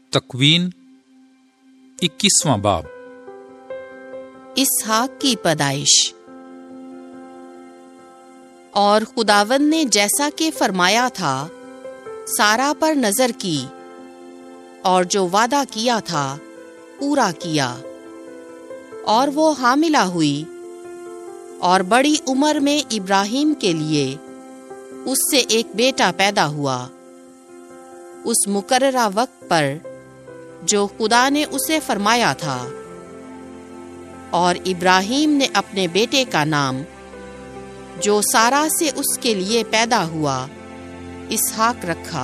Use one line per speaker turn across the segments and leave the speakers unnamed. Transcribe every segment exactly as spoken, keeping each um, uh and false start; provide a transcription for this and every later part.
تکوین اکیسواں باب۔
اسحاق کی پیدائش۔ اور خداوند نے جیسا کہ فرمایا تھا سارا پر نظر کی، اور جو وعدہ کیا تھا پورا کیا، اور وہ حاملہ ہوئی، اور بڑی عمر میں ابراہیم کے لیے اس سے ایک بیٹا پیدا ہوا، اس مقررہ وقت پر جو خدا نے اسے فرمایا تھا۔ اور ابراہیم نے اپنے بیٹے کا نام جو سارا سے اس کے لیے پیدا ہوا اسحاق رکھا،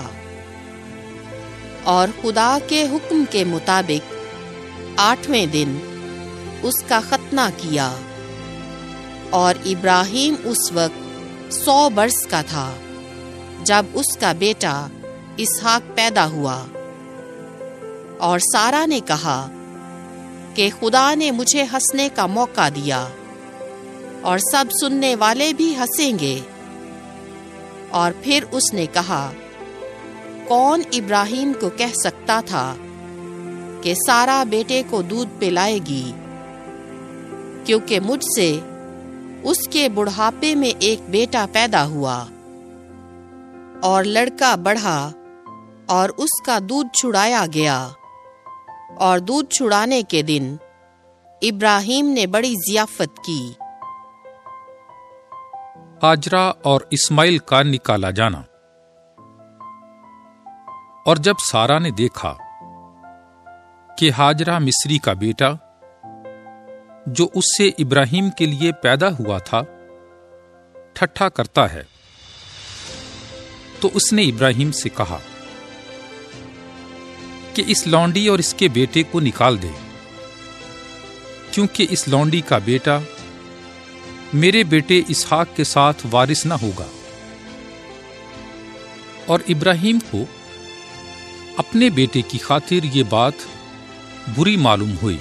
اور خدا کے حکم کے مطابق آٹھویں دن اس کا ختنہ کیا، اور ابراہیم اس وقت سو برس کا تھا جب اس کا بیٹا اسحاق پیدا ہوا۔ اور سارا نے کہا کہ خدا نے مجھے ہنسنے کا موقع دیا، اور سب سننے والے بھی ہنسیں گے۔ اور پھر اس نے کہا، کون ابراہیم کو کہہ سکتا تھا کہ سارا بیٹے کو دودھ پلائے گی، کیونکہ مجھ سے اس کے بڑھاپے میں ایک بیٹا پیدا ہوا، اور لڑکا بڑھا اور اس کا دودھ چھڑایا گیا۔ اور دودھ چھڑانے کے دن ابراہیم نے بڑی ضیافت کی۔
ہاجرہ اور اسماعیل کا نکالا جانا۔ اور جب سارا نے دیکھا کہ ہاجرہ مصری کا بیٹا جو اس سے ابراہیم کے لیے پیدا ہوا تھا ٹھٹھا کرتا ہے، تو اس نے ابراہیم سے کہا کہ اس لونڈی اور اس کے بیٹے کو نکال دے، کیونکہ اس لونڈی کا بیٹا میرے بیٹے اسحاق کے ساتھ وارث نہ ہوگا۔ اور ابراہیم کو اپنے بیٹے کی خاطر یہ بات بری معلوم ہوئی،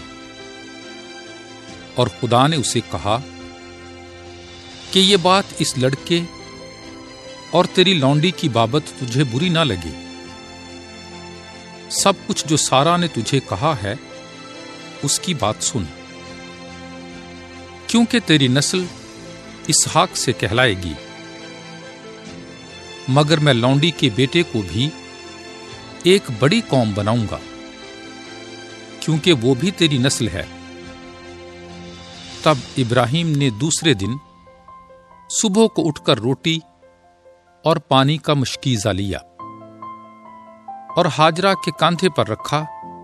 اور خدا نے اسے کہا کہ یہ بات اس لڑکے اور تیری لونڈی کی بابت تجھے بری نہ لگے۔ سب کچھ جو سارا نے تجھے کہا ہے اس کی بات سن، کیونکہ تیری نسل اسحاق سے کہلائے گی، مگر میں لونڈی کے بیٹے کو بھی ایک بڑی قوم بناؤں گا، کیونکہ وہ بھی تیری نسل ہے۔ تب ابراہیم نے دوسرے دن صبح کو اٹھ کر روٹی اور پانی کا مشکیزہ لیا، اور ہاجرہ کے کاندھے پر رکھا،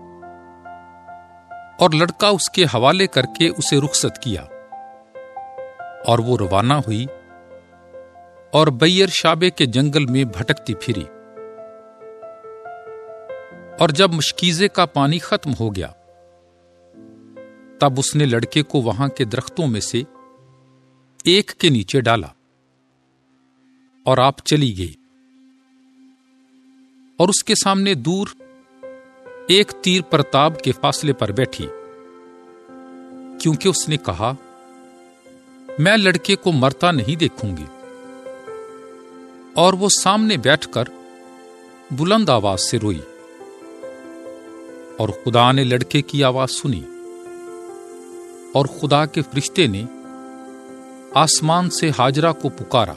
اور لڑکا اس کے حوالے کر کے اسے رخصت کیا، اور وہ روانہ ہوئی اور بیر شابے کے جنگل میں بھٹکتی پھری۔ اور جب مشکیزے کا پانی ختم ہو گیا، تب اس نے لڑکے کو وہاں کے درختوں میں سے ایک کے نیچے ڈالا، اور آپ چلی گئی، اور اس کے سامنے دور ایک تیر پرتاب کے فاصلے پر بیٹھی، کیونکہ اس نے کہا، میں لڑکے کو مرتا نہیں دیکھوں گی۔ اور وہ سامنے بیٹھ کر بلند آواز سے روئی، اور خدا نے لڑکے کی آواز سنی، اور خدا کے فرشتے نے آسمان سے ہاجرہ کو پکارا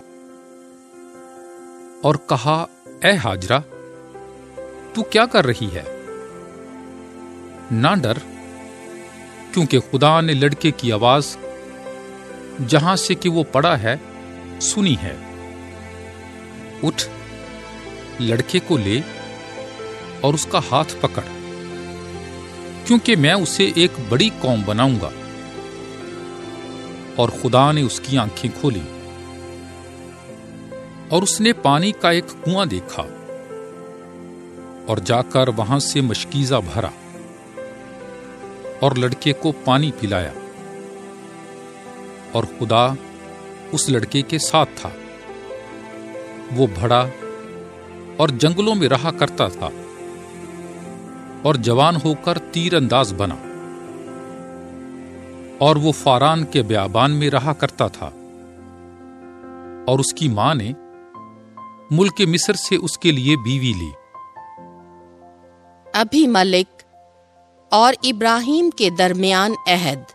اور کہا، اے ہاجرہ، تو کیا کر رہی ہے؟ نہ ڈر، کیونکہ خدا نے لڑکے کی آواز جہاں سے کہ وہ پڑا ہے سنی ہے۔ اٹھ، لڑکے کو لے اور اس کا ہاتھ پکڑ، کیونکہ میں اسے ایک بڑی قوم بناؤں گا۔ اور خدا نے اس کی آنکھیں کھولی، اور اس نے پانی کا ایک کنواں دیکھا، اور جا کر وہاں سے مشکیزہ بھرا، اور لڑکے کو پانی پلایا۔ اور خدا اس لڑکے کے ساتھ تھا، وہ بڑا اور جنگلوں میں رہا کرتا تھا، اور جوان ہو کر تیر انداز بنا، اور وہ فاران کے بیابان میں رہا کرتا تھا۔ اور اس کی ماں نے ملک مصر سے اس کے لیے بیوی لی۔
ابھی ملک اور ابراہیم کے درمیان عہد۔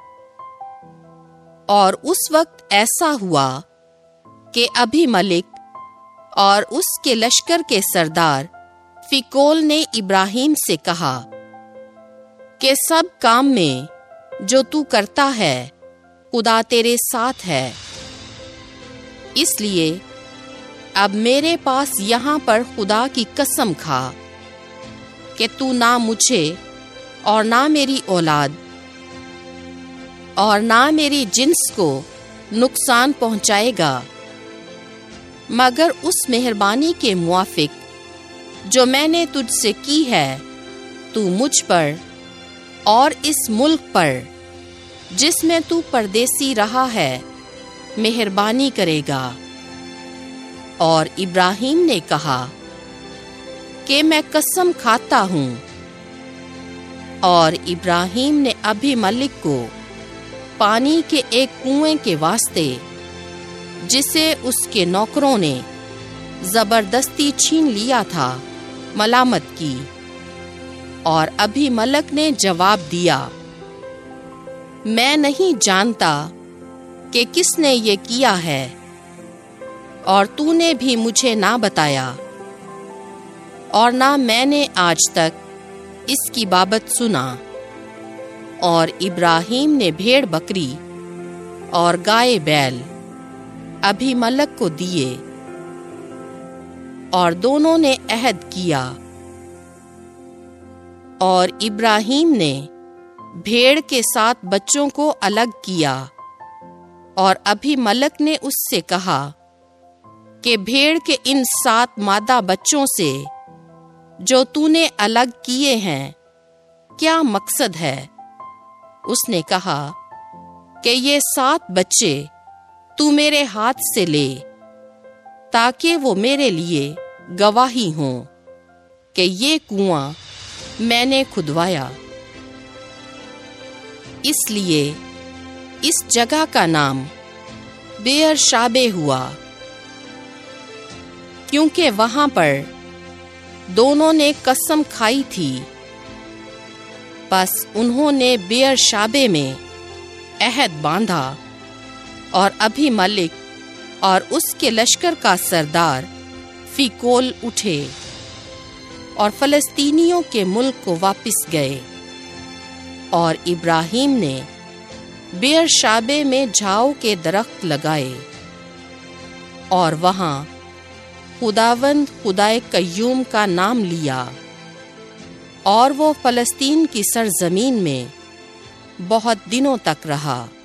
اور اس وقت ایسا ہوا کہ ابھی ملک اور اس کے لشکر کے سردار فیکول نے ابراہیم سے کہا کہ سب کام میں جو تو کرتا ہے خدا تیرے ساتھ ہے، اس لیے اب میرے پاس یہاں پر خدا کی قسم کھا کہ تو نہ مجھے اور نہ میری اولاد اور نہ میری جنس کو نقصان پہنچائے گا، مگر اس مہربانی کے موافق جو میں نے تجھ سے کی ہے تو مجھ پر اور اس ملک پر جس میں تو پردیسی رہا ہے مہربانی کرے گا۔ اور ابراہیم نے کہا کہ میں قسم کھاتا ہوں۔ اور ابراہیم نے ابھی ملک کو پانی کے ایک کنویں کے واسطے جسے اس کے نوکروں نے زبردستی چھین لیا تھا ملامت کی، اور ابھی ملک نے جواب دیا، میں نہیں جانتا کہ کس نے یہ کیا ہے، اور تو نے بھی مجھے نہ بتایا، اور نہ میں نے آج تک اس کی بابت سنا۔ اور ابراہیم نے بھیڑ بکری اور گائے بیل ابھی ملک کو دیے، اور دونوں نے عہد کیا۔ اور ابراہیم نے بھیڑ کے سات بچوں کو الگ کیا، اور ابھی ملک نے اس سے کہا کہ بھیڑ کے ان سات مادہ بچوں سے جو تو نے الگ کیے ہیں کیا مقصد ہے؟ اس نے کہا کہ یہ سات بچے تو میرے ہاتھ سے لے، تاکہ وہ میرے لیے گواہی ہوں کہ یہ کنواں میں نے کھدوایا۔ اس لیے اس جگہ کا نام بئر شابے ہوا، کیونکہ وہاں پر دونوں نے قسم کھائی تھی۔ بس انہوں نے بئر شابے میں عہد باندھا، اور ابھی ملک اور اس کے لشکر کا سردار فیکول اٹھے اور فلسطینیوں کے ملک کو واپس گئے۔ اور ابراہیم نے بئر شابے میں جھاؤ کے درخت لگائے، اور وہاں خداوند خدائے قیوم کا نام لیا، اور وہ فلسطین کی سرزمین میں بہت دنوں تک رہا۔